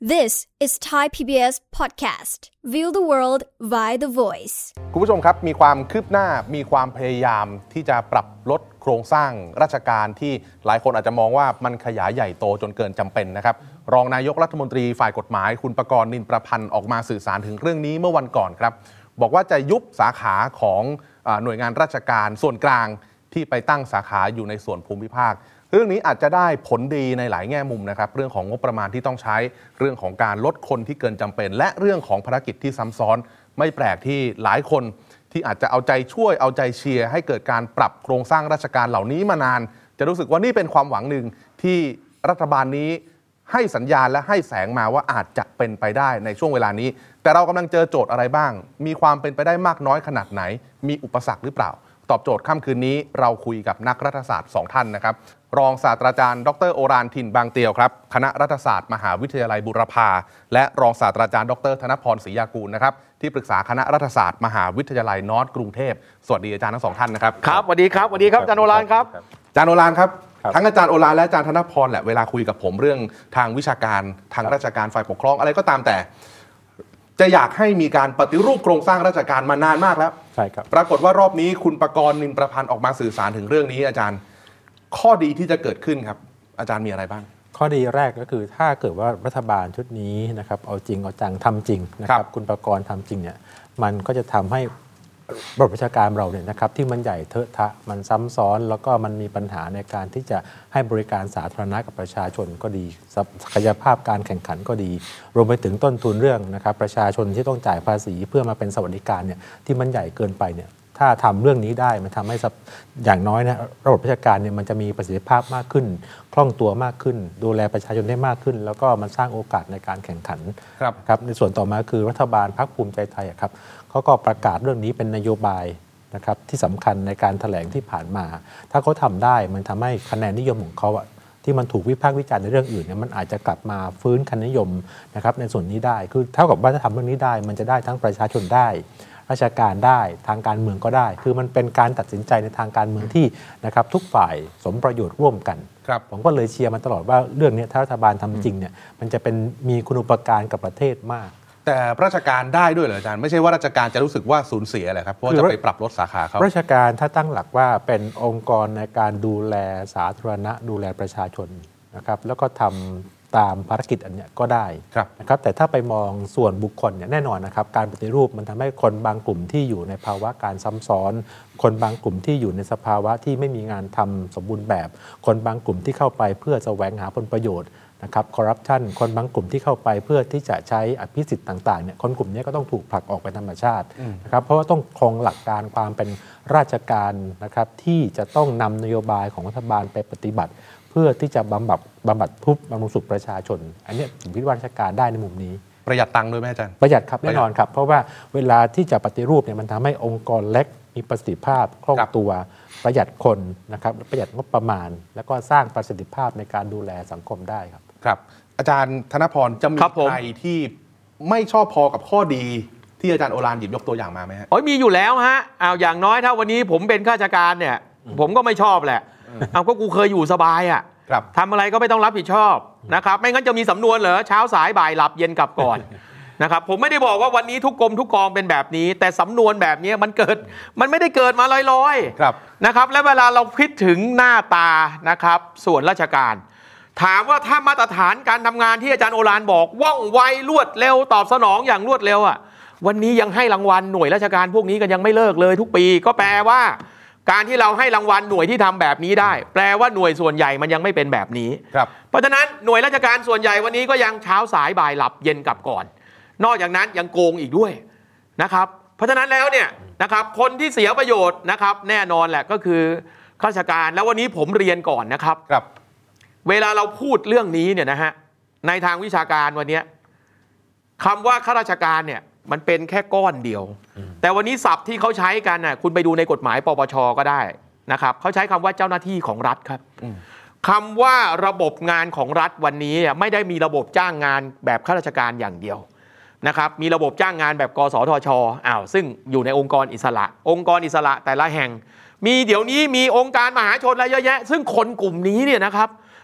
This is Thai PBS podcast. View the world via the voice. คุณผู้ชมครับมีความคืบหน้ามีความพยายามที่จะปรับลดโครงสร้างราชการที่หลายคนอาจจะมองว่ามันขยายใหญ่โตจนเกินจำเป็นนะครับรองนายกรัฐมนตรีฝ่ายกฎหมายคุณประกรณ์ นินประพันธ์ออกมาสื่อสารถึงเรื่องนี้เมื่อวันก่อนครับบอกว่าจะยุบสาขาของหน่วยงานราชการส่วนกลางที่ไปตั้งสาขาอยู่ในส่วนภูมิภาคเรื่องนี้อาจจะได้ผลดีในหลายแง่มุมนะครับเรื่องของงบประมาณที่ต้องใช้เรื่องของการลดคนที่เกินจำเป็นและเรื่องของภารกิจที่ซ้ำซ้อนไม่แปลกที่หลายคนที่อาจจะเอาใจช่วยเอาใจเชียร์ให้เกิดการปรับโครงสร้างราชการเหล่านี้มานานจะรู้สึกว่านี่เป็นความหวังหนึ่งที่รัฐบาลนี้ให้สัญญาณและให้แสงมาว่าอาจจะเป็นไปได้ในช่วงเวลานี้แต่เรากำลังเจอโจทย์อะไรบ้างมีความเป็นไปได้มากน้อยขนาดไหนมีอุปสรรคหรือเปล่าตอบโจทย์ค่ำคืนนี้เราคุยกับนักรัฐศาสตร์2ท่านนะครับรองศาสตราจารย์ดร.โอฬารถิ่นบางเตียวครับคณะรัฐศาสตร์มหาวิทยาลัยบูรพาและรองศาสตราจารย์ดร.ธนพรศรียากูลนะครับที่ปรึกษาคณะรัฐศาสตร์มหาวิทยาลัยนอร์ทกรุงเทพสวัสดีอาจารย์ทั้ง2ท่านนะครับครับสวัสดีครับสวัสดีครับอาจารย์โอฬารครับอาจารย์โอฬารครับทั้งอาจารย์โอฬารและอาจารย์ธนพรแหละเวลาคุยกับผมเรื่องทางวิชาการทางราชการฝ่ายปกครองอะไรก็ตามแต่จะอยากให้มีการปฏิรูปโครงสร้างราชการมานานมากแล้วใช่ครับปรากฏว่ารอบนี้คุณประกรณ์ นินประพันธ์ออกมาสื่อสารถึงเรื่องนี้อาจารย์ข้อดีที่จะเกิดขึ้นครับอาจารย์มีอะไรบ้างข้อดีแรกก็คือถ้าเกิดว่ารัฐบาลชุดนี้นะครับเอาจริงเอาจังทำจริงนะครับคุณประกรณ์ทำจริงเนี่ยมันก็จะทำให้ระบบราชการเราเนี่ยนะครับที่มันใหญ่เทอะทะมันซ้ำซ้อนแล้วก็มันมีปัญหาในการที่จะให้บริการสาธารณะกับประชาชนก็ดีศักยภาพการแข่งขันก็ดีรวมไปถึงต้นทุนเรื่องนะครับประชาชนที่ต้องจ่ายภาษีเพื่อมาเป็นสวัสดิการเนี่ยที่มันใหญ่เกินไปเนี่ยถ้าทำเรื่องนี้ได้มันทำให้อย่างน้อยนะระบบราชการเนี่ยมันจะมีประสิทธิภาพมากขึ้นคล่องตัวมากขึ้นดูแลประชาชนได้มากขึ้นแล้วก็มันสร้างโอกาสในการแข่งขันครับในส่วนต่อมาคือรัฐบาลพรรคภูมิใจไทยครับเขาก็ประกาศเรื่องนี้เป็นนโยบายนะครับที่สำคัญในการแถลงที่ผ่านมาถ้าเขาทำได้มันทำให้คะแนนนิยมของเขาที่มันถูกวิพากษ์วิจารณ์ในเรื่องอื่นเนี่ยมันอาจจะกลับมาฟื้นคะแนนนิยมนะครับในส่วนนี้ได้คือเท่ากับว่าถ้าทำเรื่องนี้ได้มันจะได้ทั้งประชาชนได้ราชการได้ทางการเมืองก็ได้คือมันเป็นการตัดสินใจในทางการเมืองที่นะครับทุกฝ่ายสมประโยชน์ร่วมกันผมก็เลยเชียร์มาตลอดว่าเรื่องนี้ถ้ารัฐบาลทำจริงเนี่ยมันจะเป็นมีคุณูปการกับประเทศมากแต่ราชการได้ด้วยเหรออาจารย์ไม่ใช่ว่าราชการจะรู้สึกว่าสูญเสียอะไรครับเพราะจะไปปรับลดสาขาเขาราชการถ้าตั้งหลักว่าเป็นองค์กรในการดูแลสาธารณะดูแลประชาชนนะครับแล้วก็ทำตามภารกิจอันนี้ก็ได้นะครับแต่ถ้าไปมองส่วนบุคคลเนี่ยแน่นอนนะครับการปฏิรูปมันทำให้คนบางกลุ่มที่อยู่ในภาวะการซ้ำซ้อนคนบางกลุ่มที่อยู่ในสภาวะที่ไม่มีงานทำสมบูรณ์แบบคนบางกลุ่มที่เข้าไปเพื่อแสวงหาผลประโยชน์นะครับคอร์รัปชันคนบางกลุ่มที่เข้าไปเพื่อที่จะใช้อภิสิทธิ์ต่างๆเนี่ยคนกลุ่มนี้ก็ต้องถูกผลักออกไปธรรมชาตินะครับเพราะว่าต้องคงหลักการความเป็นราชการนะครับที่จะต้องนำนโยบายของรัฐบาลไปปฏิบัติเพื่อที่จะบำบัดทุกข์บำรุงสุขประชาชนอันนี้ผมคิดว่าราชการได้ในมุมนี้ประหยัดตังค์ด้วยไหมอาจารย์ประหยัดครับแน่นอนครับเพราะว่าเวลาที่จะปฏิรูปเนี่ยมันทำให้องค์กรเล็กมีประสิทธิภาพคล่องตัวประหยัดคนนะครับประหยัดงบประมาณแล้วก็สร้างประสิทธิภาพในการดูแลสังคมได้ครับครับอาจารย์ธนพรจะมีใครที่ไม่ชอบพอกับข้อดีที่อาจารย์โอฬารหยิบยกตัวอย่างมาไหมฮะมีอยู่แล้วฮะเอาอย่างน้อยถ้าวันนี้ผมเป็นข้าราชการเนี่ยผมก็ไม่ชอบแหละเอาก็กูเคยอยู่สบายอ่ะทำอะไรก็ไม่ต้องรับผิดชอบนะครับไม่งั้นจะมีสำนวนเหรอเช้าสายบ่ายหลับเย็นกลับก่อนนะครับผมไม่ได้บอกว่าวันนี้ทุกกรมทุกกองเป็นแบบนี้แต่สำนวนแบบนี้มันไม่ได้เกิดมาลอยๆนะครับและเวลาเราคิดถึงหน้าตานะครับส่วนราชการถามว่าถ้ามาตรฐานการทำงานที่อาจารย์โอฬารบอกว่องไวรวดเร็วตอบสนองอย่างรวดเร็วอ่ะวันนี้ยังให้รางวัลหน่วยราชการพวกนี้กันยังไม่เลิกเลยทุกปีก็แปลว่าการที่เราให้รางวัลหน่วยที่ทำแบบนี้ได้แปลว่าหน่วยส่วนใหญ่มันยังไม่เป็นแบบนี้เพราะฉะนั้นหน่วยราชการส่วนใหญ่วันนี้ก็ยังเช้าสายบ่ายหลับเย็นกลับก่อนนอกจากนั้นยังโกงอีกด้วยนะครับเพราะฉะนั้นแล้วเนี่ยนะครับคนที่เสียประโยชน์นะครับแน่นอนแหละก็คือข้าราชการแล้ววันนี้ผมเรียนก่อนนะครับเวลาเราพูดเรื่องนี้เนี่ยนะฮะในทางวิชาการวันนี้คำว่าข้าราชการเนี่ยมันเป็นแค่ก้อนเดียวแต่วันนี้ศัพท์ที่เขาใช้กันน่ะคุณไปดูในกฎหมายปปช.ก็ได้นะครับเขาใช้คำว่าเจ้าหน้าที่ของรัฐครับคำว่าระบบงานของรัฐวันนี้ไม่ได้มีระบบจ้างงานแบบข้าราชการอย่างเดียวนะครับมีระบบจ้างงานแบบกสทช.ซึ่งอยู่ในองค์กรอิสระแต่ละแห่งมีเดี๋ยวนี้มีองค์การมหาชนอะไรเยอะแยะซึ่งคนกลุ่มนี้เนี่ยนะครับ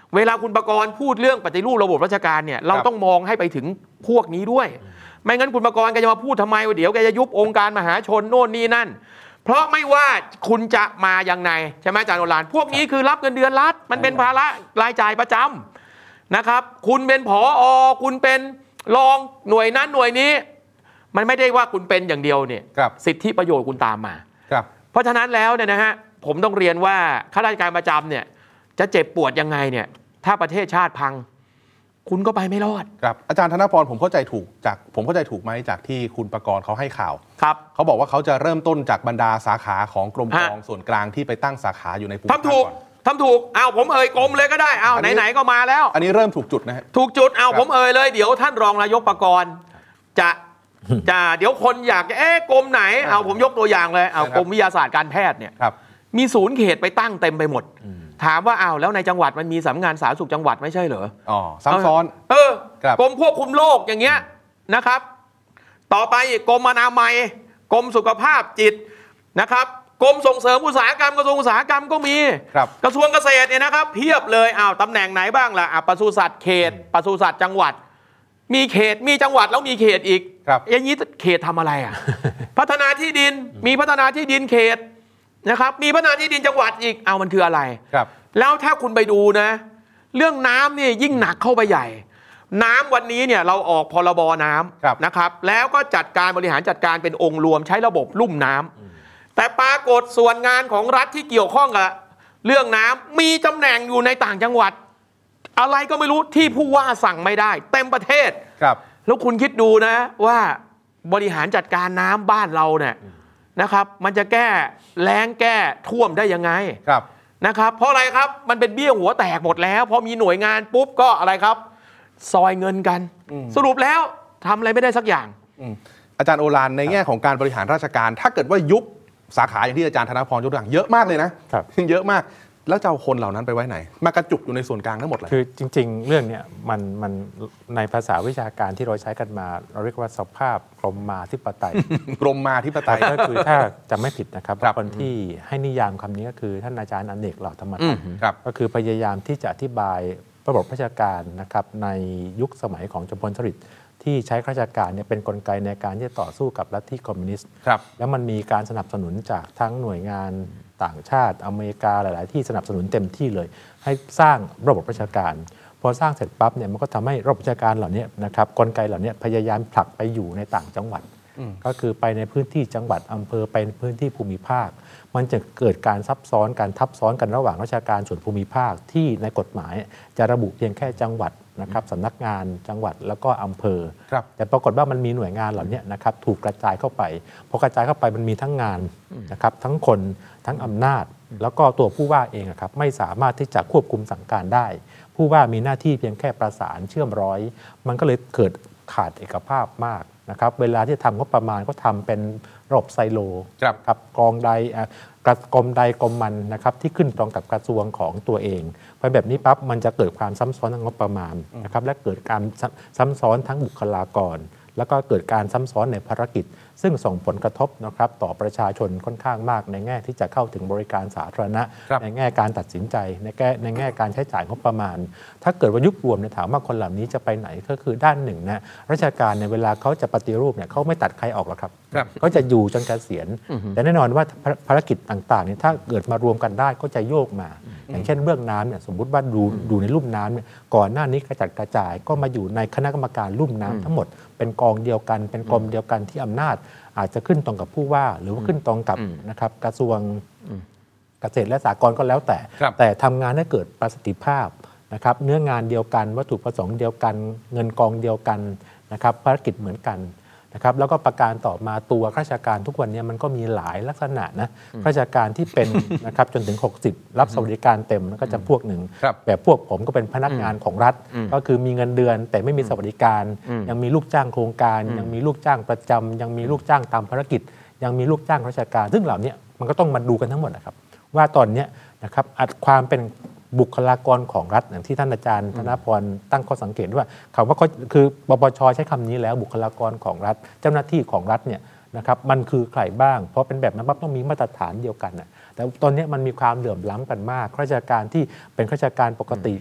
เวลาคุณประกรณ์พูดเรื่องปฏิรูประบบราชการเนี่ยเราต้องมองให้ไปถึงพวกนี้ด้วยไม่งั้นคุณประกรณ์แกจะมาพูดทำไมว่าเดี๋ยวแกจะยุบองค์การมหาชนโน่นนี่นั่นเพราะไม่ว่าคุณจะมายังไงใช่ไหมอาจารย์โอฬารพวกนี้คือรับเงินเดือนรัฐมันเป็นภาระรายจ่ายประจำนะครับคุณเป็นผอ.คุณเป็นรองหน่วยนั้นหน่วยนี้มันไม่ได้ว่าคุณเป็นอย่างเดียวเนี่ยสิทธิประโยชน์คุณตามมาเพราะฉะนั้นแล้วเนี่ยนะฮะผมต้องเรียนว่าข้าราชการประจำเนี่ยจะเจ็บปวดยังไงเนี่ยถ้าประเทศชาติพังคุณก็ไปไม่รอดครับอาจารย์ธนพรผมเข้าใจถูกไหมจากที่คุณประกรณ์เขาให้ข่าวครับเขาบอกว่าเขาจะเริ่มต้นจากบรรดาสาขาของกรมกองส่วนกลางที่ไปตั้งสาขาอยู่ในภูมิภาคก่อนทำถูกเอาผมกรมเลยก็ได้เอาไหนๆก็มาแล้วอันนี้เริ่มถูกจุดนะฮะถูกจุดเอาผมเลยเดี๋ยวท่านรองนายกประกรณ์จะเดี๋ยวคนอยากกรมไหนเอาผมยกตัวอย่างเลยเอากรมวิทยาศาสตร์การแพทย์เนี่ยมีศูนย์เขตไปตั้งเต็มไปหมดถามว่าเอาแล้วในจังหวัดมันมีสำนักงานสาธารณสุขจังหวัดไม่ใช่เหรอซ้ำซ้อนกรมควบคุมโรคอย่างเงี้ยนะครับต่อไปกรมอนามัยกรมสุขภาพจิตนะครับกรมส่งเสริมอุตสาหกรรมกระทรวงอุตสาหกรรมก็มีกระทรวงเกษตรเนี่ยนะครับเพียบเลยตำแหน่งไหนบ้างล่ะปศุสัตว์เขตปศุสัตว์จังหวัดมีเขตมีจังหวัดแล้วมีเขตอีกอย่างนี้เขตทำอะไรพัฒนาที่ดินมีพัฒนาที่ดินเขตนะครับมีพัฒนาที่ดินจังหวัดอีกมันคืออะไรแล้วถ้าคุณไปดูนะเรื่องน้ำนี่ยิ่งหนักเข้าไปใหญ่น้ำวันนี้เนี่ยเราออกพรบน้ำนะครับแล้วก็จัดการบริหารจัดการเป็นองค์รวมใช้ระบบลุ่มน้ำแต่ปรากฏส่วนงานของรัฐที่เกี่ยวข้องกับเรื่องน้ำมีตำแหน่งอยู่ในต่างจังหวัดอะไรก็ไม่รู้ที่ผู้ว่าสั่งไม่ได้เต็มประเทศแล้วคุณคิดดูนะว่าบริหารจัดการน้ำบ้านเราเนี่ยนะครับมันจะแก้แล้งแก้ท่วมได้ยังไงนะครับเพราะอะไรครับมันเป็นเบี้ยหัวแตกหมดแล้วพอมีหน่วยงานปุ๊บก็อะไรครับซอยเงินกันสรุปแล้วทำอะไรไม่ได้สักอย่างอาจารย์โอฬารในแง่ของการบริหารราชการถ้าเกิดว่ายุบสาขาอย่างที่อาจารย์ธนพรยกตัวอย่างเยอะมากเลยนะเยอะมากแล้วจะเอาคนเหล่านั้นไปไว้ไหนมากระจุกอยู่ในส่วนกลางทั้งหมดเลยคือจริงๆเรื่องนี้มันในภาษาวิชาการที่เราใช้กันมาเราเรียกว่าสภาพกรมมาธิปไตยกรมมาธิปไตยก็คือถ้าจำไม่ผิดนะครับคนที่ให้นิยามคำนี้ก็คือท่านอาจารย์อเนกเหล่าธรรมทัศน์ก็คือพยายามที่จะอธิบายระบบราชการนะครับในยุคสมัยของจอมพลสฤษดิ์ที่ใช้ราชการเนี่ยเป็นกลไกในการที่จะต่อสู้กับลัทธิคอมมิวนิสต์แล้วมันมีการสนับสนุนจากทั้งหน่วยงานต่างชาติอเมริกาหลายๆที่สนับสนุนเต็มที่เลยให้สร้างระบบราชการพอสร้างเสร็จปั๊บเนี่ยมันก็ทำให้ระบบราชการเหล่านี้นะครับกลไกเหล่านี้พยายามผลักไปอยู่ในต่างจังหวัดก็คือไปในพื้นที่จังหวัดอำเภอไปในพื้นที่ภูมิภาคมันจะเกิดการซับซ้อนการทับซ้อนกันระหว่างราชการส่วนภูมิภาคที่ในกฎหมายจะระบุเพียงแค่จังหวัดนะครับสำนักงานจังหวัดแล้วก็อำเภอแต่ปรากฏว่ามันมีหน่วยงานเหล่านี้นะครับถูกกระจายเข้าไปพอกระจายเข้าไปมันมีทั้งงานนะครับทั้งคนทั้งอำนาจแล้วก็ตัวผู้ว่าเองครับไม่สามารถที่จะควบคุมสั่งการได้ผู้ว่ามีหน้าที่เพียงแค่ประสานเชื่อมร้อยมันก็เลยเกิดขาดเอกภาพมากนะครับเวลาที่ทำงบประมาณก็ทำเป็นระบบไซโลครับกองใดกรมใดกรมมันนะครับที่ขึ้นตรงกับกระทรวงของตัวเองพอแบบนี้ปั๊บมันจะเกิดความซ้ำซ้อนทางงบประมาณนะครับและเกิดการซ้ำซ้อนทั้งบุคลากรแล้วก็เกิดการซ้ำซ้อนในภารกิจซึ่งส่งผลกระทบนะครับต่อประชาชนค่อนข้างมากในแง่ที่จะเข้าถึงบริการสาธารณะในแง่การตัดสินใจในแง่การใช้จ่ายงบประมาณถ้าเกิดว่ายุบรวมเนี่ยถามว่าคนเหล่านี้จะไปไหนก็คือด้านหนึ่งนะราชการในเวลาเขาจะปฏิรูปเนี่ยเขาไม่ตัดใครออกหรอกครับเขาจะอยู่จนเกษียณแต่แน่นอนว่าภารกิจต่างๆเนี่ยถ้าเกิดมารวมกันได้ก็จะโยกมาอย่างเช่นเรื่องน้ำเนี่ยสมมุติว่าดูในลุ่มน้ำเนี่ยก่อนหน้านี้กระจัดกระจายก็มาอยู่ในคณะกรรมการลุ่มน้ำทั้งหมดเป็นกองเดียวกันเป็นกรมเดียวกันที่อำนาจอาจจะขึ้นตรงกับผู้ว่าหรือว่าขึ้นตรงกับนะครับกระทรวงเกษตรและสหกรณ์ก็แล้วแต่ทำงานให้เกิดประสิทธิภาพนะครับเนื้องานเดียวกันวัตถุประสงค์เดียวกันเงินกองเดียวกันนะครับภารกิจเหมือนกันนะครับแล้วก็ประการต่อมาตัวราชการทุกวันนี้มันก็มีหลายลักษณะนะราชการที่เป็นนะครับจนถึง60รับสวัสดิการเต็มแล้วก็จะพวกหนึ่งแบบพวกผมก็เป็นพนักงานของรัฐก็คือมีเงินเดือนแต่ไม่มีสวัสดิการยังมีลูกจ้างโครงการยังมีลูกจ้างประจำยังมีลูกจ้างตามภารกิจยังมีลูกจ้างราชการซึ่งเหล่านี้มันก็ต้องมาดูกันทั้งหมดนะครับว่าตอนนี้นะครับความเป็นบุคลากรของรัฐอย่างที่ท่านอาจารย์ธนพรตั้งข้อสังเกตว่าคำว่าคือปปชใช้คำนี้แล้วบุคลากรของรัฐเจ้าหน้าที่ของรัฐเนี่ยนะครับมันคือใครบ้างเพราะเป็นแบบนั้นต้องมีมาตรฐานเดียวกันนะแต่ตอนนี้มันมีความเหลื่อมล้ำกันมากข้าราชการที่เป็นข้าราชการปกติ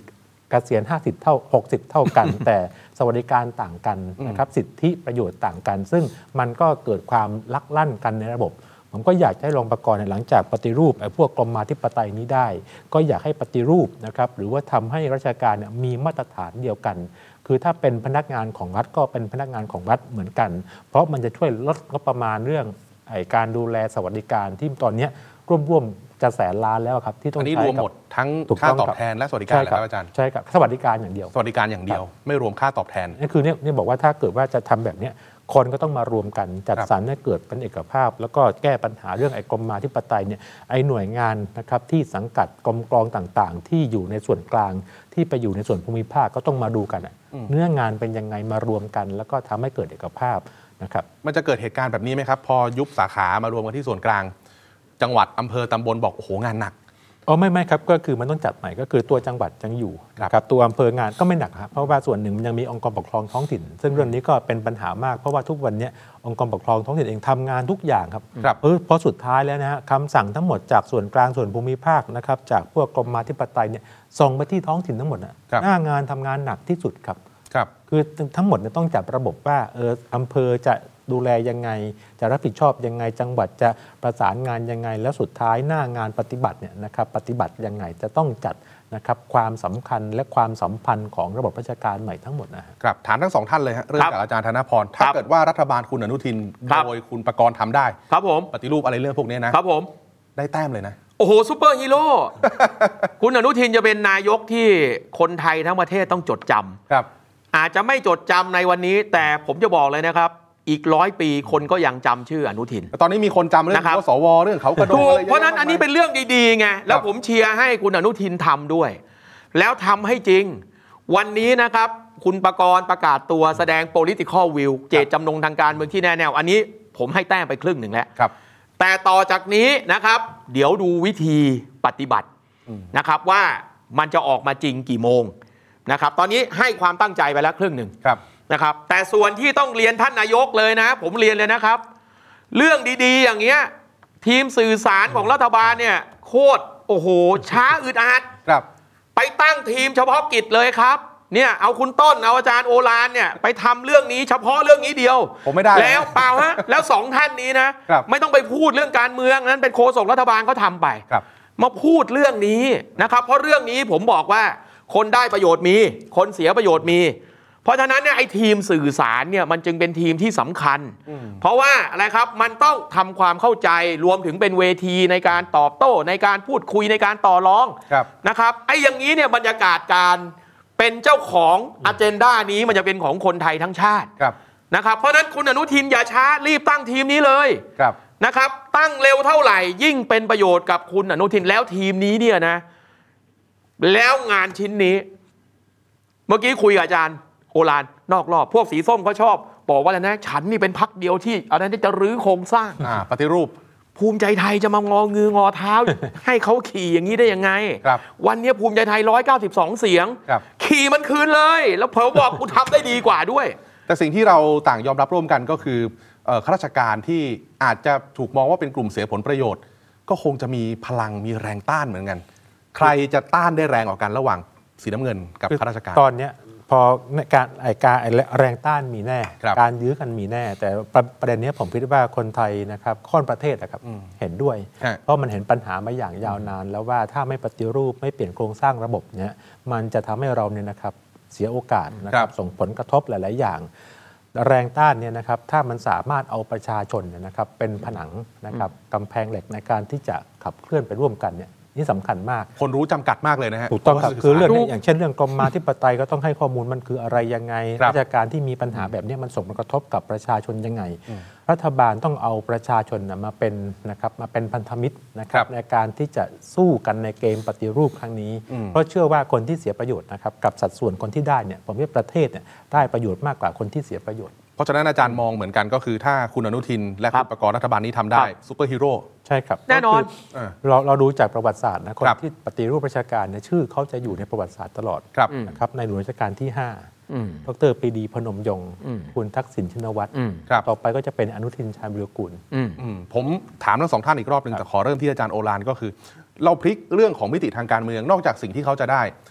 เกษียณ50เท่า60เท่ากัน แต่สวัสดิการต่างกันนะครับสิทธิประโยชน์ต่างกัน ซึ่งมันก็เกิดความลักลั่นกันในระบบผมก็อยากให้รองประกรณ์หลังจากปฏิรูปพวกกรมมาธิปไตยนี้ได้ก็อยากให้ปฏิรูปนะครับหรือว่าทำให้ราชการมีมาตรฐานเดียวกันคือถ้าเป็นพนักงานของรัฐก็เป็นพนักงานของรัฐเหมือนกันเพราะมันจะช่วยลดงบประมาณเรื่องการดูแลสวัสดิการที่ตอนนี้ร่วมจะแสนล้านแล้วครับที่ต้องใช้กับอันนี้รวมหมดทั้งค่าตอบแทนและสวัสดิการแล้วอาจารย์ใช่ครับสวัสดิการอย่างเดียวสวัสดิการอย่างเดียวไม่รวมค่าตอบแทนนี่คือเนี่ยบอกว่าถ้าเกิดว่าจะทำแบบนี้คนก็ต้องมารวมกันจัดสรรให้เกิดเป็นเอกภาพแล้วก็แก้ปัญหาเรื่องกรมมาธิปไตยเนี่ยหน่วยงานนะครับที่สังกัดกรมกรองต่างๆที่อยู่ในส่วนกลางที่ไปอยู่ในส่วนภูมิภาคก็ต้องมาดูกันเนื้องานเป็นยังไงมารวมกันแล้วก็ทำให้เกิดเอกภาพนะครับมันจะเกิดเหตุการณ์แบบนี้ไหมครับพอยุบสาขามารวมกันที่ส่วนกลางจังหวัดอำเภอตำบลบอกโอ้โหงานหนักไม่ครับก็คือมันต้องจัดใหม่ก็คือตัวจังหวัดยังอยู่ครับตัวอำเภองานก็ไม่หนักครับเพราะว่าส่วนหนึ่งมันยังมีองค์กรปกครองท้องถิ่นซึ่งเรื่องนี้ก็เป็นปัญหามากเพราะว่าทุกวันนี้องค์กรปกครองท้องถิ่นเองทำงานทุกอย่างครับเพราะสุดท้ายแล้วนะฮะคำสั่งทั้งหมดจากส่วนกลางส่วนภูมิภาคนะครับจากพวกกรมมาธิปไตยเนี่ยส่งไปที่ท้องถิ่นทั้งหมดหน้างานทำงานหนักที่สุดครับคือทั้งหมดเนี่ยต้องจัดระบบว่าอำเภอจะดูแลยังไงจะรับผิดชอบยังไงจังหวัดจะประสานงานยังไงแล้วสุดท้ายหน้างานปฏิบัติเนี่ยนะครับปฏิบัติยังไงจะต้องจัดนะครับความสำคัญและความสัมพันธ์ของระบบราชการใหม่ทั้งหมดนะครับถามทั้งสองท่านเลยฮะเริ่มจากอาจารย์ธนพรถ้าเกิดว่ารัฐบาลคุณอนุทินโดยคุณประกรณ์ทำได้ครับผมปฏิรูปอะไรเรื่องพวกนี้นะครับผมได้แต้มเลยนะโอ้โหซูเปอร์ฮีโร่ คุณอนุทินจะเป็นนายกที่คนไทยทั้งประเทศต้องจดจำครับอาจจะไม่จดจำในวันนี้แต่ผมจะบอกเลยนะครับอีก100 ปีคนก็ยังจำชื่ออนุทินตอนนี้มีคนจำเรื่องสวเรื่องเขากระโดดเพราะนั้นอันนี้เป็นเรื่องดีๆไงแล้วผมเชียร์ให้คุณอนุทินทำด้วยแล้วทำให้จริงวันนี้นะครับคุณประกรณ์ประกาศตัวแสดง political will เจตจำนงทางการเมืองที่แน่แนวอันนี้ผมให้แต้มไปครึ่งหนึ่งแล้วแต่ต่อจากนี้นะครับเดี๋ยวดูวิธีปฏิบัตินะครับว่ามันจะออกมาจริงกี่โมงนะครับตอนนี้ให้ความตั้งใจไปแล้วครึ่งหนึ่งนะครับแต่ส่วนที่ต้องเรียนท่านนายกเลยนะผมเรียนเลยนะครับเรื่องดีๆอย่างเงี้ยทีมสื่อสารของรัฐบาลเนี่ยโคตรโอ้โหช้าอึดอัดไปตั้งทีมเฉพาะกิจเลยครับเนี่ยเอาคุณต้นเอาอาจารย์โอฬารเนี่ยไปทำเรื่องนี้เฉพาะเรื่องนี้เดียวผมไม่ได้แล้วเปล่าฮะแล้ว2ท่านนี้นะไม่ต้องไปพูดเรื่องการเมืองนั้นเป็นโฆษกรัฐบาลเขาทำไปมาพูดเรื่องนี้นะครับเพราะเรื่องนี้ผมบอกว่าคนได้ประโยชน์มีคนเสียประโยชน์มีเพราะฉะนั้นเนี่ยไอ้ทีมสื่อสารเนี่ยมันจึงเป็นทีมที่สำคัญเพราะว่าอะไรครับมันต้องทำความเข้าใจรวมถึงเป็นเวทีในการตอบโต้ในการพูดคุยในการต่อรองนะครับไอ้อย่างนี้เนี่ยบรรยากาศการเป็นเจ้าของอเจนดานี้มันจะเป็นของคนไทยทั้งชาตินะครับเพราะฉะนั้นคุณอนุทินอย่าช้ารีบตั้งทีมนี้เลยนะครับตั้งเร็วเท่าไหร่ยิ่งเป็นประโยชน์กับคุณอนุทินแล้วทีมนี้เนี่ยนะแล้วงานชิ้นนี้เมื่อกี้คุยกับอาจารย์โอฬารนอกรอบพวกสีส้มเขาชอบบอกว่าอะไรนะฉันนี่เป็นพรรคเดียวที่อะไรที่จะรื้อโครงสร้างปฏิรูปภูมิใจไทยจะมางอเงา ให้เขาขี่อย่างนี้ได้ยังไงวันนี้ภูมิใจไทย192เสียงขี่มันคืนเลยแล้วผมบอกกูทำได้ดีกว่าด้วยแต่สิ่งที่เราต่างยอมรับร่วมกันก็คือข้าราชการที่อาจจะถูกมองว่าเป็นกลุ่มเสียผลประโยชน์ก็คงจะมีพลังมีแรงต้านเหมือนกันใครจะต้านได้แรงกว่ากันระหว่างสีน้ำเงินกับข้าราชการตอนนี้พอการแรงต้านมีแน่การยื้อกันมีแน่แต่ประเด็นนี้ผมคิดว่าคนไทยนะครับค่อนประเทศนะครับเห็นด้วยเพราะมันเห็นปัญหามาอย่างยาวนานแล้วว่าถ้าไม่ปฏิรูปไม่เปลี่ยนโครงสร้างระบบเนี่ยมันจะทำให้เราเนี่ยนะครับเสียโอกาสนะครับส่งผลกระทบหลายๆอย่างแรงต้านเนี่ยนะครับถ้ามันสามารถเอาประชาชนเนี่ยนะครับเป็นผนังนะครับกำแพงเหล็กในการที่จะขับเคลื่อนไปร่วมกันเนี่ยนี่สำคัญมากคนรู้จำกัดมากเลยนะฮะถูกต้องครับคือเรื่องนี้อย่างเช่นเรื่องกรมมาธิปไตยก็ต้องให้ข้อมูลมันคืออะไรยังไงราชการที่มีปัญหาแบบนี้มันส่งผลกระทบกับประชาชนยังไงรัฐบาลต้องเอาประชาชนมาเป็นนะครับมาเป็นพันธมิตรนะครับในการที่จะสู้กันในเกมปฏิรูปครั้งนี้เพราะเชื่อว่าคนที่เสียประโยชน์นะครับกับสัดส่วนคนที่ได้เนี่ยผมว่าประเทศเนี่ยได้ประโยชน์มากกว่าคนที่เสียประโยชน์เพราะฉะนั้นอาจารย์มองเหมือนกันก็คือถ้าคุณอนุทินและคุณประกรณ์รัฐบาลนี้ทำได้ซุปเปอร์ฮีโร่ใช่ครับแน่นอนเราดูจากประวัติศาสตร์นะคนที่ปฏิรูปราชการเนี่ยชื่อเขาจะอยู่ในประวัติศาสตร์ตลอดนะครับในหลวงรัชกาลที่5ดร.ปรีดีพนมยงค์คุณทักษิณชินวัตรต่อไปก็จะเป็นอนุทินชาญวิรุฬกุลผมถามทั้งสองท่านอีกรอบนึงแต่ขอเริ่มที่อาจารย์โอฬารก็คือเราพลิกเรื่องของมิติทางการเมืองนอกจากสิ่งที่เขาจะได้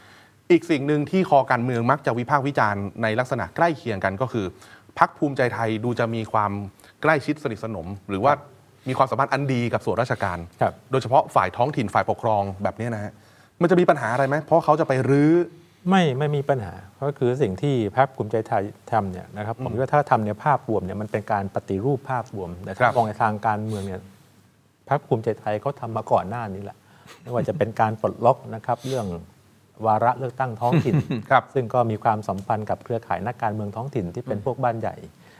อีกสิ่งหนึ่งที่คอการเมืองมักจะวิพากษ์วิจารณ์ในลักษณะใกล้เคียงกันก็คือพรรคภูมิใจไทยดูจะมีความใกล้ชิดสนิทสนมหรือว่ามีความสัมพันธ์อันดีกับส่วนราชการโดยเฉพาะฝ่ายท้องถิ่นฝ่ายปกครองแบบนี้นะฮะมันจะมีปัญหาอะไรไหมเพราะเขาจะไปรื้อไม่มีปัญหาก็คือสิ่งที่พรรคภูมิใจไทยทำเนี่ยนะครับผมว่าถ้าทำในภาพรวมเนี่ยมันเป็นการปฏิรูปภาพรวมแต่ถ้ามองในทางการเมืองเนี่ยพรรคภูมิใจไทยเขาทำมาก่อนหน้านี้แหละไม่ว่าจะเป็นการปลดล็อกนะครับเรื่องวาระเลือกตั้งท้องถิ่น ซึ่งก็มีความสัมพันธ์กับเครือข่ายนักการเมืองท้องถิ่นที่เป็นพวกบ้านใหญ่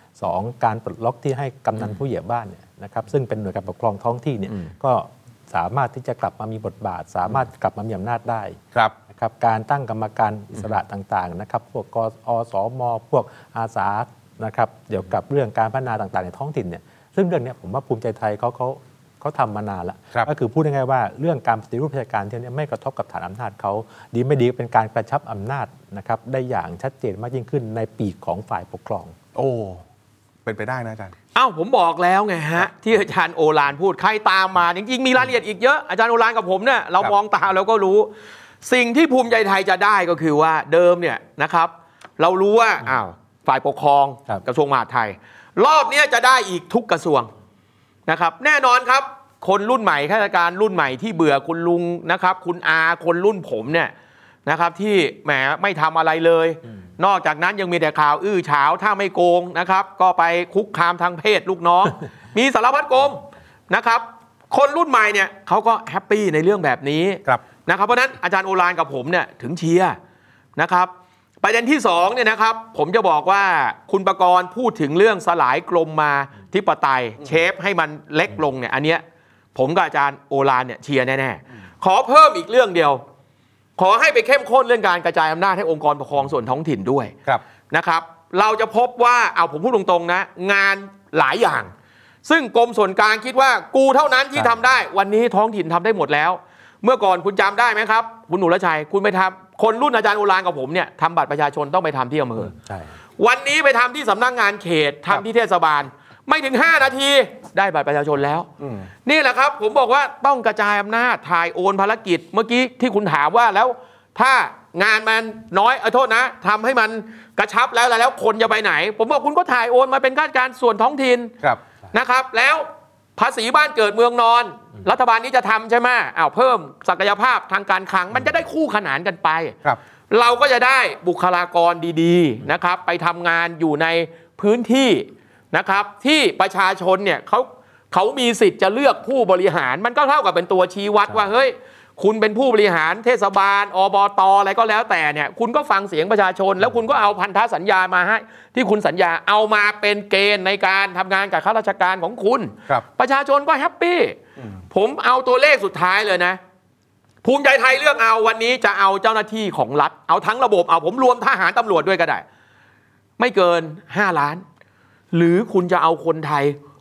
2การปลดล็อกที่ให้กำนันผู้ใหญ่บ้านเนี่ยนะครับซึ่งเป็นหน่วยการปกครองท้องที่เนี่ยก็สามารถที่จะกลับมามีบทบาทสามารถกลับมามีอำนาจได้นะครับการตั้งกรรมการอิสระต่างๆนะครับพวกกอสมพวกอาสานะครับเกี่ยวกับเรื่องการพัฒนาต่างๆในท้องถิ่นเนี่ยซึ่งเรื่องนี้ผมว่าภูมิใจไทยเขาทำมานานแล้วก็คือพูดง่ายๆว่าเรื่องการปฏิรูปราชการที่นี้ไม่กระทบกับฐานอำนาจเขาดีไม่ดีเป็นการกระชับอำนาจนะครับได้อย่างชัดเจนมากยิ่งขึ้นในปีกของฝ่ายปกครองโอ้เป็นไปได้นะอาจารย์ผมบอกแล้วไงฮะที่อาจารย์โอฬารพูดใครตามมาจริงๆมีรายละเอียดอีกเยอะอาจารย์โอฬารกับผมเนี่ยเรามองตาเราก็รู้สิ่งที่ภูมิใจไทยจะได้ก็คือว่าเดิมเนี่ยนะครับเรารู้ว่าฝ่ายปกครองกระทรวงมหาดไทยรอบนี้จะได้อีกทุกกระทรวงนะครับแน่นอนครับคนรุ่นใหม่ข้าราชการรุ่นใหม่ที่เบื่อคุณลุงนะครับคุณอาคนรุ่นผมเนี่ยนะครับที่แหมไม่ทำอะไรเลยนอกจากนั้นยังมีแต่ข่าวอื้อฉาวถ้าไม่โกงนะครับก็ไปคุกคามทางเพศลูกน้อง มีสารพัดโกงนะครับคนรุ่นใหม่เนี่ยเขาก็แฮปปี้ในเรื่องแบบนี้นะครับเพราะนั้นอาจารย์โอฬารกับผมเนี่ยถึงเชียร์นะครับประเด็นที่2เนี่ยนะครับผมจะบอกว่าคุณประกรณ์พูดถึงเรื่องสลายกรมมาธิปไตยเชฟให้มันเล็กลงเนี่ยอันเนี้ยผมกับอาจารย์โอฬารเนี่ยเชียร์แน่ๆขอเพิ่มอีกเรื่องเดียวขอให้ไปเข้มข้นเรื่องการกระจายอำนาจให้องค์กรปกครองส่วนท้องถิ่นด้วยนะครับเราจะพบว่าผมพูดตรงๆนะงานหลายอย่างซึ่งกรมส่วนกลางคิดว่ากูเท่านั้นที่ทำได้วันนี้ท้องถิ่นทำได้หมดแล้วเมื่อก่อนคุณจำได้ไหมครับคุณหนูรชัยคุณไปทำคนรุ่นอาจารย์โอฬารกับผมเนี่ยทำบัตรประชาชนต้องไปทำที่อำเภอวันนี้ไปทำที่สำนักงานเขตทำที่เทศบาลไม่ถึง5นาทีได้บัตรประชาชนแล้วนี่แหละครับผมบอกว่าต้องกระจายอำนาจถ่ายโอนภารกิจเมื่อกี้ที่คุณถามว่าแล้วถ้างานมันน้อยโทษนะทำให้มันกระชับแล้วคนจะไปไหนผมบอกคุณก็ถ่ายโอนมาเป็นข้าราชการส่วนท้องถิ่นนะครับแล้วภาษีบ้านเกิดเมืองนอนรัฐบาลนี้จะทำใช่ไหมเพิ่มศักยภาพทางการคลังมันจะได้คู่ขนานกันไปเราก็จะได้บุคลากรดีๆนะครับไปทำงานอยู่ในพื้นที่นะครับที่ประชาชนเนี่ยเขามีสิทธิ์จะเลือกผู้บริหารมันก็เท่ากับเป็นตัวชี้วัดว่าเฮ้ยคุณเป็นผู้บริหารเทศบาลอบตอะไรก็แล้วแต่เนี่ยคุณก็ฟังเสียงประชาชนแล้วคุณก็เอาพันธสัญญามาให้ที่คุณสัญญาเอามาเป็นเกณฑ์ในการทำงานกับข้าราชการของคุณประชาชนก็แฮปปี้ผมเอาตัวเลขสุดท้ายเลยนะภูมิใจไทยเลือกเอาวันนี้จะเอาเจ้าหน้าที่ของรัฐเอาทั้งระบบผมรวมทหารตำรวจด้วยก็ได้ไม่เกิน5 ล้านหรือคุณจะเอาคนไทย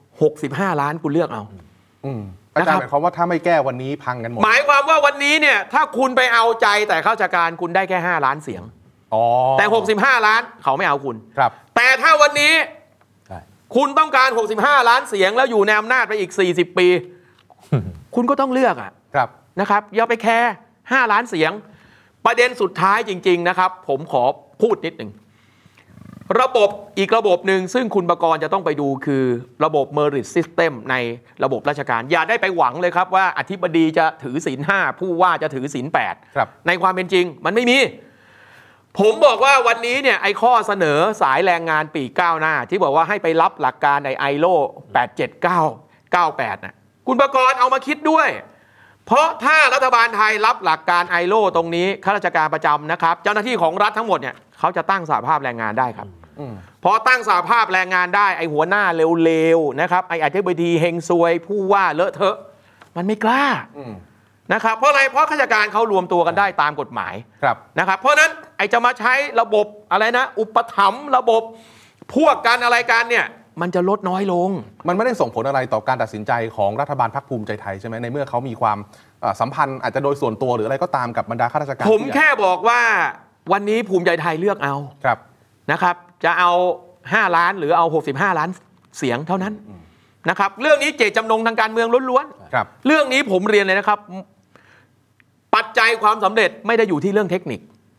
65 ล้านคุณเลือกเอาอาจารย์หมายความว่าถ้าไม่แก้วันนี้พังกันหมดหมายความว่าวันนี้เนี่ยถ้าคุณไปเอาใจแต่ข้าราชการคุณได้แค่5 ล้านเสียงแต่65 ล้านเขาไม่เอาคุณแต่ถ้าวันนี้คุณต้องการ65 ล้านเสียงแล้วอยู่ในอำนาจไปอีก40 ปีคุณก็ต้องเลือกนะครับอย่าไปแค่5 ล้านเสียงประเด็นสุดท้ายจริงๆนะครับผมขอพูดนิดหนึ่งระบบอีกระบบหนึ่งซึ่งคุณประกรณ์จะต้องไปดูคือระบบ Merit System ในระบบราชการอย่าได้ไปหวังเลยครับว่าอธิบดีจะถือศีล 5ผู้ว่าจะถือศีล 8ในความเป็นจริงมันไม่มีผมบอกว่าวันนี้เนี่ยไอ้ข้อเสนอสายแรงงานปีกก้าวหน้าที่บอกว่าให้ไปรับหลักการใน ILO 87998นะคุณประกรณ์เอามาคิดด้วยเพราะถ้ารัฐบาลไทยรับหลักการ ILO ตรงนี้ข้าราชการประจำนะครับเจ้าหน้าที่ของรัฐทั้งหมดเนี่ยเขาจะตั้งสหภาพแรงงานได้ครับพอตั้งสหภาพแรงงานได้ไอ้หัวหน้าเร็วๆนะครับไอ้อธิบดีเฮงซวยผู้ว่าเลอะเทอะมันไม่กล้านะครับเพราะอะไรเพราะข้าราชการเขารวมตัวกันได้ตามกฎหมายนะครับเพราะนั้นไอ้จะมาใช้ระบบอะไรนะอุปถัมภ์ระบบพวกกันอะไรกันเนี่ยมันจะลดน้อยลงมันไม่ได้ส่งผลอะไรต่อการตัดสินใจของรัฐบาลพรรคภูมิใจไทยใช่ไหมในเมื่อเขามีความสัมพันธ์อาจจะโดยส่วนตัวหรืออะไรก็ตามกับบรรดาข้าราชการผมแค่บอกว่าวันนี้ภูมิใจไทยเลือกเอานะครับจะเอา5 ล้านหรือเอา65 ล้านเสียงเท่านั้นนะครับเรื่องนี้เจตจำนงทางการเมืองล้วนๆเรื่องนี้ผมเรียนเลยนะครับปัจจัยความสำเร็จไม่ได้อยู่ที่เรื่องเทคนิค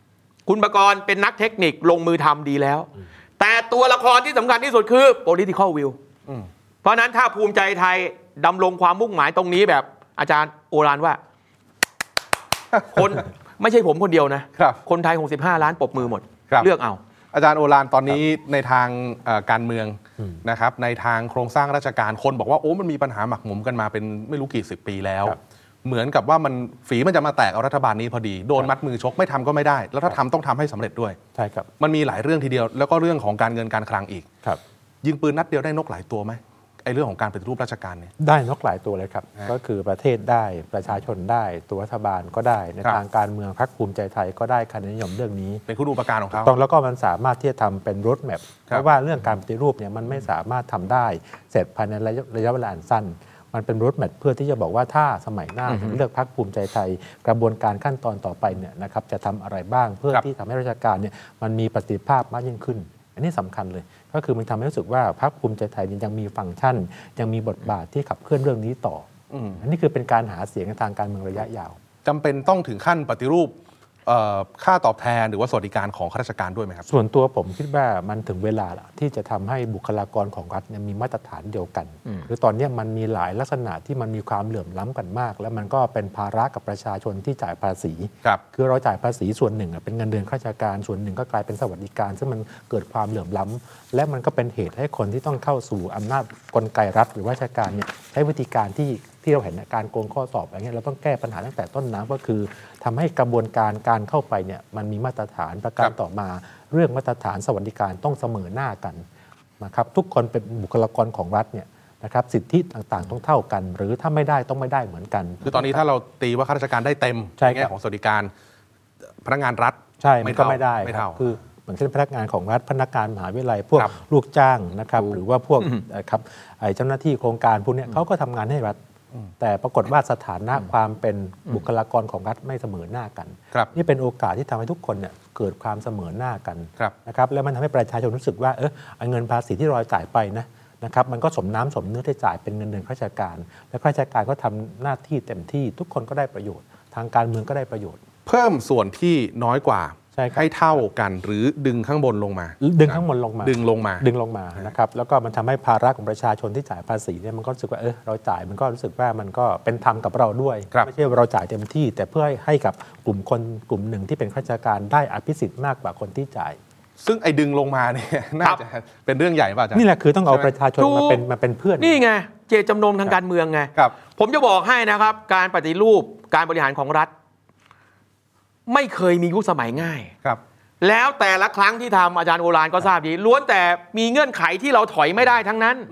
คุณประกรณ์เป็นนักเทคนิคลงมือทำดีแล้วแต่ตัวละครที่สำคัญที่สุดคือ political will เพราะนั้นถ้าภูมิใจไทยดำรงความมุ่งหมายตรงนี้แบบอาจารย์โอฬารว่าคนไม่ใช่ผมคนเดียวนะคนไทย65ล้านปรบมือหมดเลือกเอาอาจารย์โอฬารตอนนี้ในทางการเมืองนะครับในทางโครงสร้างราชการคนบอกว่าโอ้มันมีปัญหาหมักหมมกันมาเป็นไม่รู้กี่สิบปีแล้วเหมือนกับว่ามันฝีมันจะมาแตกเอารัฐบาลนี้พอดีโดนมัดมือชกไม่ทำก็ไม่ได้แล้วถ้าทำต้องทำให้สำเร็จด้วยใช่ครับมันมีหลายเรื่องทีเดียวแล้วก็เรื่องของการเงินการคลังอีกยิงปืนนัดเดียวได้นกหลายตัวไหมไอ้เรื่องของการปฏิรูปราชการเนี่ยได้นกหลายตัวเลยครับก็คือประเทศได้ประชาชนได้ตัวรัฐบาลก็ได้ในทางการเมืองพรรคภูมิใจไทยก็ได้คะแนนนิยมเรื่องนี้เป็นคุณูปการของเขาต้องแล้วก็มันสามารถที่จะทำเป็นรถแมพเพราะว่าเรื่องการปฏิรูปเนี่ยมันไม่สามารถทำได้เสร็จภายในระยะเวลาอันสั้นมันเป็นรถแมพเพื่อที่จะบอกว่าถ้าสมัยหน้าเลือกพรรคภูมิใจไทยกระบวนการขั้นตอนต่อไปเนี่ยนะครับจะทำอะไรบ้างเพื่อที่ทำให้ราชการเนี่ยมันมีประสิทธิภาพมากยิ่งขึ้นอันนี้สำคัญเลยก็คือมันทำให้รู้สึกว่าพรรคภูมิใจไทยยังมีฟังก์ชันยังมีบทบาทที่ขับเคลื่อนเรื่องนี้ต่ออันนี้คือเป็นการหาเสียงในทางการเมืองระยะยาวจำเป็นต้องถึงขั้นปฏิรูปค่าตอบแทนหรือว่าสวัสดิการของข้าราชการด้วยไหมครับส่วนตัวผมคิดว่ามันถึงเวลาละที่จะทำให้บุคลากรของรัฐมีมาตรฐานเดียวกันหรือตอนนี้มันมีหลายลักษณะที่มันมีความเหลื่อมล้ำกันมากแล้วมันก็เป็นภาระกับประชาชนที่จ่ายภาษีคือเราจ่ายภาษีส่วนหนึ่งเป็นเงินเดือนข้าราชการส่วนหนึ่งก็กลายเป็นสวัสดิการซึ่งมันเกิดความเหลื่อมล้ำและมันก็เป็นเหตุให้คนที่ต้องเข้าสู่อำนาจกลไกรัฐหรือราชการเนี่ยใช้วิธีการที่เราเห็นการโกงข้อสอบอะไรเงี้ยเราต้องแก้ปัญหาตั้งแต่ต้นน้ำก็คือทำให้กระบวนการเข้าไปเนี่ยมันมีมาตรฐานประการต่อมาเรื่องมาตรฐานสวัสดิการต้องเสมอหน้ากันนะครับทุกคนเป็นบุคลากรของรัฐเนี่ยนะครับสิทธิต่างๆต้องเท่ากันหรือถ้าไม่ได้ต้องไม่ได้เหมือนกันคือตอนนี้ถ้าเราตีว่าข้าราชการได้เต็มในแง่ของสวัสดิการพนักงานรัฐใช่มันก็ไม่ได้คือเหมือนเช่นพนักงานของรัฐพนักงานมหาวิทยาลัยพวกลูกจ้างนะครับหรือว่าพวกครับเจ้าหน้าที่โครงการพวกนี้เขาก็ทำงานให้รัฐแต่ปรากฏว่าสถานะความเป็นบุคลากรของรัฐไม่เสมอหน้ากันนี่เป็นโอกาสที่ทำให้ทุกคนเนี่ยเกิดความเสมอหน้ากันนะครับแล้วมันทำให้ประชาชนรู้สึกว่าเงินภาษีที่เราจ่ายไปนะครับมันก็สมน้ำสมเนื้อที่จ่ายเป็นเงินเดือนข้าราชการและข้าราชการก็ทำหน้าที่เต็มที่ทุกคนก็ได้ประโยชน์ทางการเมืองก็ได้ประโยชน์เพิ่มส่วนที่น้อยกว่าให้เท่ากันหรือดึงข้างบนลงมาดึงข้างบนลงมาดึงลงมานะครับแล้วก็มันทำให้ภาระของประชาชนที่จ่ายภาษีเนี่ยมันก็รู้สึกว่าเราจ่ายมันก็รู้สึกว่ามันก็เป็นธรรมกับเราด้วยไม่ใช่ว่าเราจ่ายเต็มที่แต่เพื่อให้กับกลุ่มคนกลุ่มหนึ่งที่เป็นข้าราชการได้อภิสิทธิ์มากกว่าคนที่จ่ายซึ่งไอ้ดึงลงมาเนี่ยน่าจะเป็นเรื่องใหญ่ป่ะอาจารย์นี่แหละคือต้องเอาประชาชนมาเป็นเพื่อนนี่ไงเจตจำนงทางการเมืองไงผมจะบอกให้นะครับการปฏิรูปการบริหารของรัฐไม่เคยมียุคสมัยง่ายแล้วแต่ละครั้งที่ทำอาจารย์โอฬารก็ทราบดีล้วนแต่มีเงื่อนไขที่เราถอยไม่ได้ทั้งนั้น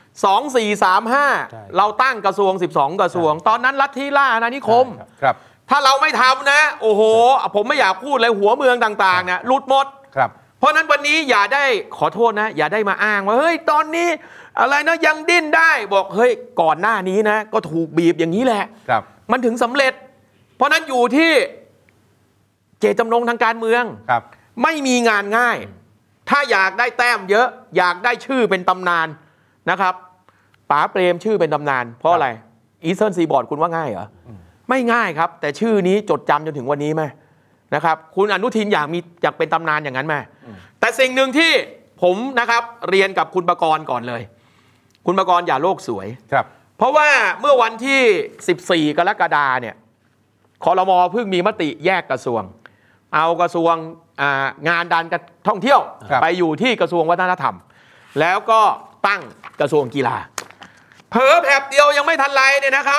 2435เราตั้งกระทรวง12กระทรวงตอนนั้นลัทธิล่าอาณานิคมถ้าเราไม่ทำนะโอ้โหผมไม่อยากพูดเลยหัวเมืองต่างๆเนี่ยหลุดหมดเพราะนั้นวันนี้อย่าได้ขอโทษนะอย่าได้มาอ้างว่าเฮ้ยตอนนี้อะไรนะยังดิ้นได้บอกเฮ้ยก่อนหน้านี้นะก็ถูกบีบอย่างนี้แหละมันถึงสำเร็จเพราะนั้นอยู่ที่เจตจำนงทางการเมืองไม่มีงานง่ายถ้าอยากได้แต้มเยอะอยากได้ชื่อเป็นตำนานนะครับป๋าเปรมชื่อเป็นตำนานเพราะอะไรอีสเทิร์นซีบอร์ดคุณว่าง่ายเหรอไม่ง่ายครับแต่ชื่อนี้จดจำจนถึงวันนี้ไหมนะครับคุณอนุทินอยากเป็นตำนานอย่างนั้นไหมแต่สิ่งหนึ่งที่ผมนะครับเรียนกับคุณประกรณ์ก่อนเลยคุณประกรณ์อย่าโลกสวยเพราะว่าเมื่อวันที่14กรกฎาคมเนี่ยครม.เพิ่งมีมติแยกกระทรวงเอากระทรวงงานด้านท่องเที่ยวไปอยู่ที่กระทรวงวัฒนธรรมแล้วก็ตั้งกระทรวงกีฬาเผลอแผบเดียวยังไม่ทันไรเนี่ยนะครับ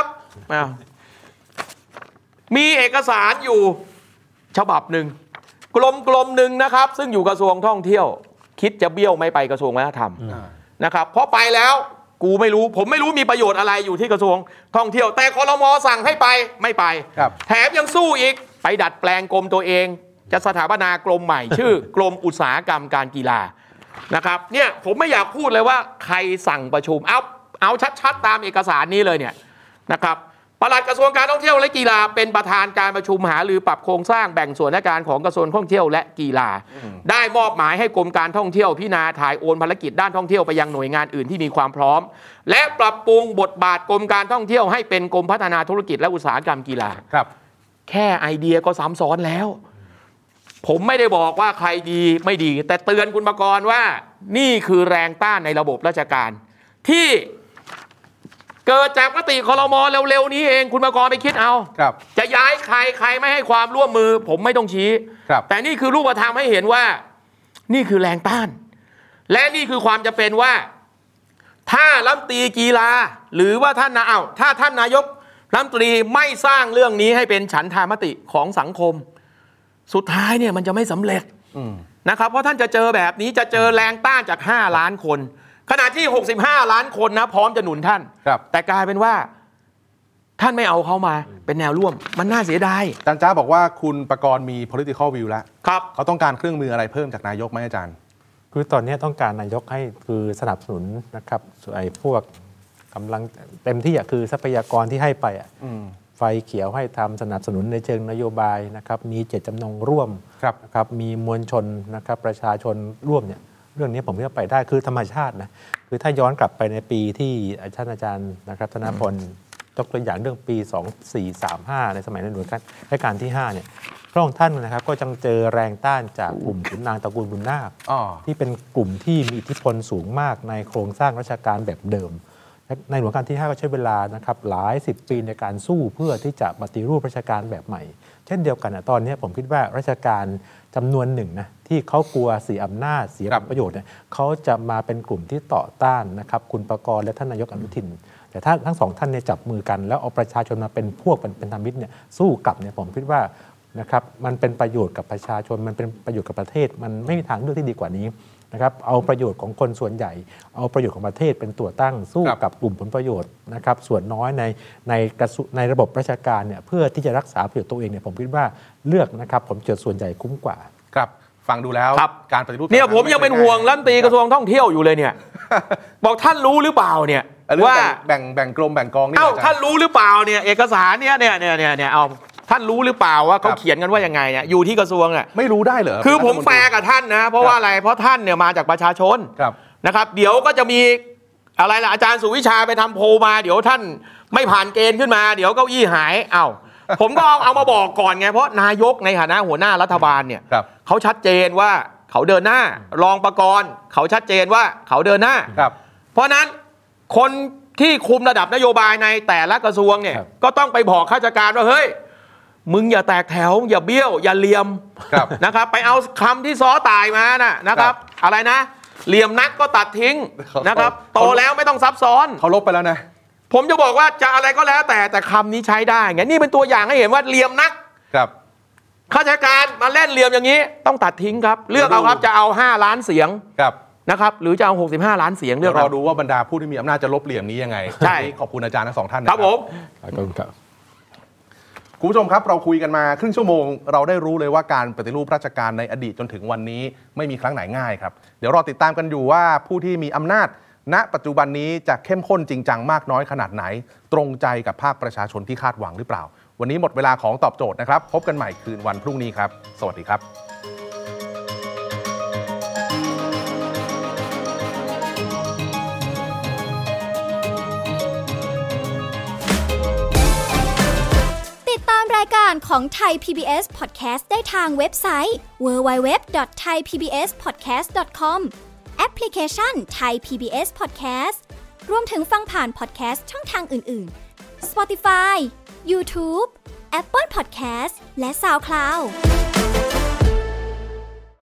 มีเอกสารอยู่ฉบับหนึ่งกลมๆหนึ่งนะครับซึ่งอยู่กระทรวงท่องเที่ยวคิดจะเบี้ยวไม่ไปกระทรวงวัฒนธรรมนะครับเพราะไปแล้วผมไม่รู้มีประโยชน์อะไรอยู่ที่กระทรวงท่องเที่ยวแต่ครม.สั่งให้ไปไม่ไปแถมยังสู้อีกไปดัดแปลงกรมตัวเองจะสถาปนากรมใหม่ ชื่อกรมอุตสาหกรรมการกีฬานะครับเนี่ยผมไม่อยากพูดเลยว่าใครสั่งประชุมเอาชัดๆตามเอกสารนี้เลยเนี่ยนะครับปลัดกระทรวงการท่องเที่ยวและกีฬาเป็นประธานการประชุมหารือปรับโครงสร้างแบ่งส่วนราชการของกระทรวงท่องเที่ยวและกีฬาได้มอบหมายให้กรมการท่องเที่ยวพิจารณาถ่ายโอนภารกิจด้านท่องเที่ยวไปยังหน่วยงานอื่นที่มีความพร้อมและปรับปรุงบทบาทกรมการท่องเที่ยวให้เป็นกรมพัฒนาธุรกิจและอุตสาหกรรมกีฬาแค่ไอเดียก็ซ้ำซ้อนแล้วผมไม่ได้บอกว่าใครดีไม่ดีแต่เตือนคุณปกรณ์ว่านี่คือแรงต้านในระบบราชการที่เกิดจากมติครม.เร็วๆนี้เองคุณปกรณ์ไปคิดเอาจะย้ายใครไม่ให้ความร่วมมือผมไม่ต้องชี้แต่นี่คือรูปธรรมให้เห็นว่านี่คือแรงต้านและนี่คือความจำเป็นว่าถ้ารัฐมนตรีกีฬาหรือว่าท่านถ้าท่านนายกรัฐมนตรีไม่สร้างเรื่องนี้ให้เป็นฉันทามติของสังคมสุดท้ายเนี่ยมันจะไม่สำเร็จนะครับเพราะท่านจะเจอแบบนี้จะเจอแรงต้านจาก5 ล้านคนขณะที่65 ล้านคนนะพร้อมจะหนุนท่านแต่กลายเป็นว่าท่านไม่เอาเขามาเป็นแนวร่วมมันน่าเสียดายอาจารย์จ้าบอกว่าคุณปกรณ์มี political view แล้วครับเขาต้องการเครื่องมืออะไรเพิ่มจากนายกไหมอาจารย์คือตอนนี้ต้องการนายกให้คือสนับสนุนนะครับไอ้พวกกำลังเต็มที่คือทรัพยากรที่ให้ไปไฟเขียวให้ทำสนับสนุนในเชิงนโยบายนะครับมีเจตจำนงร่วมนะครับมีมวลชนนะครับประชาชนร่วมเนี่ยเรื่องนี้ผมว่าไปได้คือธรรมชาตินะคือถ้าย้อนกลับไปในปีที่อาจารย์นะครับธนพลยกตัวอย่างเรื่องปี 2435 ในสมัยในหน่วยราชการที่5เนี่ยพระองค์ท่านนะครับก็จังเจอแรงต้านจากกลุ่มขุนนางตระกูลบุญนาคที่เป็นกลุ่มที่มีอิทธิพลสูงมากในโครงสร้างราชการแบบเดิมในหลวงรัชกาลที่5ก็ใช้เวลานะครับหลาย10 ปีในการสู้เพื่อที่จะปฏิรูปราชการแบบใหม่เช่นเดียวกันตอนนี้ผมคิดว่าราชการจำนวนหนึ่งนะที่เขากลัวเสียอำนาจเสียผลประโยชน์เนี่ยเขาจะมาเป็นกลุ่มที่ต่อต้านนะครับคุณปกรณ์และท่านนายกอนุทินแต่ถ้าทั้งสองท่านเนี่ยจับมือกันแล้วเอาประชาชนมาเป็นพวกเป็นธรรมิตรเนี่ยสู้กับเนี่ยผมคิดว่านะครับมันเป็นประโยชน์กับประชาชนมันเป็นประโยชน์กับประเทศมันไม่มีทางเลือกที่ดีกว่านี้นะครับเอาประโยชน์ของคนส่วนใหญ่เอาประโยชน์ของประเทศเป็นตัวตั้งสู้กับกลุ่มผลประโยชน์นะครับส่วนน้อยในระบบราชการเนี่ยเพื่อที่จะรักษาประโยชน์ตัวเองเนี่ยผมคิดว่าเลือกนะครับผมเจอส่วนใหญ่คุ้มกว่าครับฟังดูแล้วการปฏิรูปเนี่ยผมยังเป็นห่วงรัฐมนตรีกระทรวงท่องเที่ยวอยู่เลยเนี่ยบอกท่านรู้หรือเปล่าเนี่ยว่าแบ่งกรมแบ่งกองนี่ท่านรู้หรือเปล่าเนี่ยเอกสารเนี่ยเอาท่านรู้หรือเปล่าว่าเขาเขียนกันว่ายังไงเนี่ยอยู่ที่กระทรวงอ่ะไม่รู้ได้เหรอคือผมแฟร์กับท่านนะเพราะว่าอะไรเพราะท่านเนี่ยมาจากประชาชนนะครับเดี๋ยวก็จะมีอะไรล่ะอาจารย์สุวิชาไปทำโพลมาเดี๋ยวท่านไม่ผ่านเกณฑ์ขึ้นมาเดี๋ยวเก้าอี้หายผมก็เอามาบอกก่อนไงเพราะนายกในฐานะหัวหน้ารัฐบาลเนี่ยเขาชัดเจนว่าเขาเดินหน้ารองปกรณ์เขาชัดเจนว่าเขาเดินหน้าเพราะนั้นคนที่คุมระดับนโยบายในแต่ละกระทรวงเนี่ยก็ต้องไปบอกข้าราชการว่าเฮ้ยมึงอย่าแตกแถวอย่าเบี้ยวอย่าเหลี่ยมนะครับไปเอาคำที่ซ้อตายมานะครับอะไรนะเหลี่ยมนักก็ตัดทิ้งนะครับโตแล้วไม่ต้องซับซ้อนเขาลบไปแล้วนะผมจะบอกว่าจะอะไรก็แล้วแต่คำนี้ใช้ได้ไงนี่เป็นตัวอย่างให้เห็นว่าเหลี่ยมนักข้าราชการมาเล่นเหลี่ยมอย่างนี้ต้องตัดทิ้งครับเลือกเอาครับจะเอา5 ล้านเสียงนะครับหรือจะเอา65 ล้านเสียงเลือกรอดูว่าบรรดาผู้ที่มีอำนาจจะลบเหลี่ยมนี้ยังไงใช่ขอบคุณอาจารย์ทั้ง2ท่านครับผมขอบคุณครับคุณผู้ชมครับเราคุยกันมาครึ่งชั่วโมงเราได้รู้เลยว่าการปฏิรูปราชการในอดีตจนถึงวันนี้ไม่มีครั้งไหนง่ายครับเดี๋ยวรอติดตามกันอยู่ว่าผู้ที่มีอำนาจณปัจจุบันนี้จะเข้มข้นจริงจังมากน้อยขนาดไหนตรงใจกับภาคประชาชนที่คาดหวังหรือเปล่าวันนี้หมดเวลาของตอบโจทย์นะครับพบกันใหม่คืนวันพรุ่งนี้ครับสวัสดีครับรายการของไทย PBS Podcast ได้ทางเว็บไซต์ www.thaipbspodcast.com แอปพลิเคชัน Thai PBS Podcast รวมถึงฟังผ่าน podcast ช่องทางอื่นๆ Spotify, YouTube, Apple Podcast และ SoundCloud